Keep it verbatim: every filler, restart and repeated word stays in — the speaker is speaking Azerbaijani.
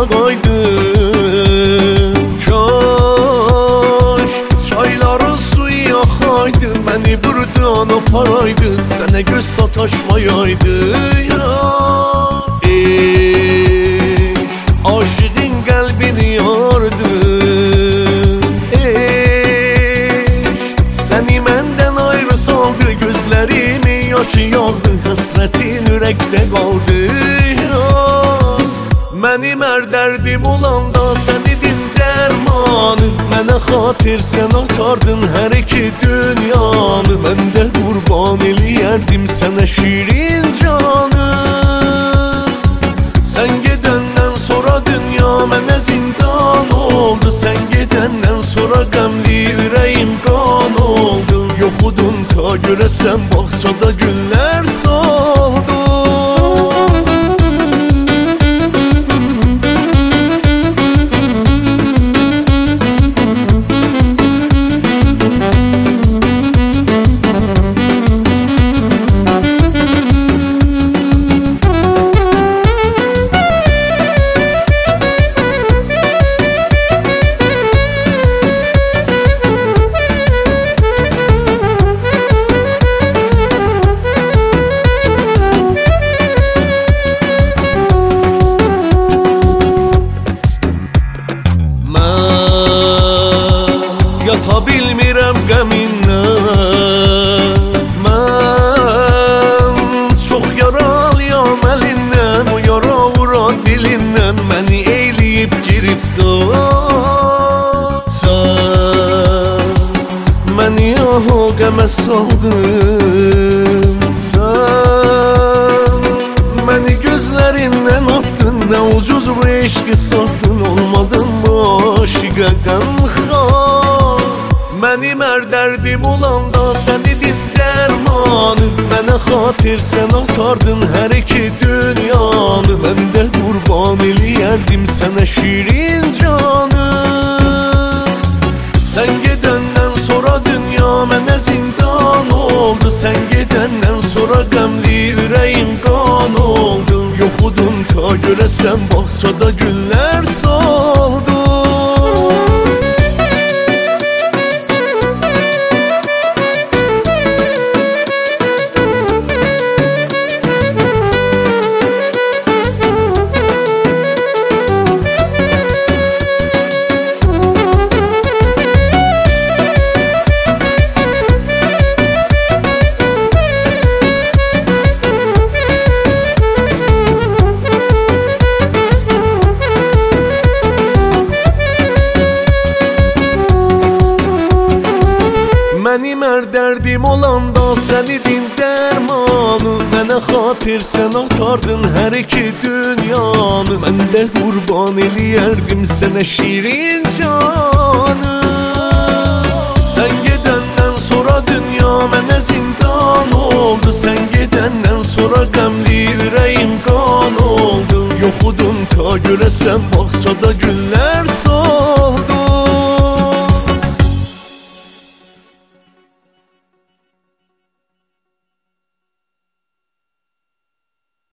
qaydı. Kaş çayların suyu axaydı, məni burdan aparaydı, sənə göz sataşmayaydı. Eş aşığın qəlbini yardı. Eş səni məndən ayrı saldı, gözlərimi yaşı yağdı, həsrətin ürəkdə qaldı. Mənim hər dərdim olanda sən idin dərmanı, mənə xatir sən atardın hər iki dünyanı. Mən də qurban eləyərdim sənə şirin canı. Sən gedəndən sonra dünya mənə zindan oldu, sən gedəndən sonra qəmli ürəyim qan oldu. Yoxudun ta görəsən bağçada günlər soldu. Yata bilmirəm qəmindən, mən çox yaralıyam əlindən, o yara vuran dilindən məni eyləyib giriftar. Sən məni aha qəmə saldın, sən məni gözlərindən atdın, nə ucuz bu eşqi satdın, olmadın mı aşiqə qəmxar. Mənim hər dərdim olanda sən idin dərmanı, mənə xatir sən atardın hər iki dünyanı. Mən də qurban eləyərdim sənə şirin canı. Sən gedəndən sonra dünya mənə zindan oldu, sən gedəndən sonra qəmli ürəyim qan oldu. Yoxudun ta görəsən bağçada günlər soldu. Mənim hər dərdim olanda sən idin dərmanı, mənə xatir sən atardın hər iki dünyanı. Mən də qurban eləyərdim sənə şirin canı. Sən gedəndən sonra dünya mənə zindan oldu, sən gedəndən sonra qəmli ürəyim qan oldu. Yoxudun ta görəsən bağçada gün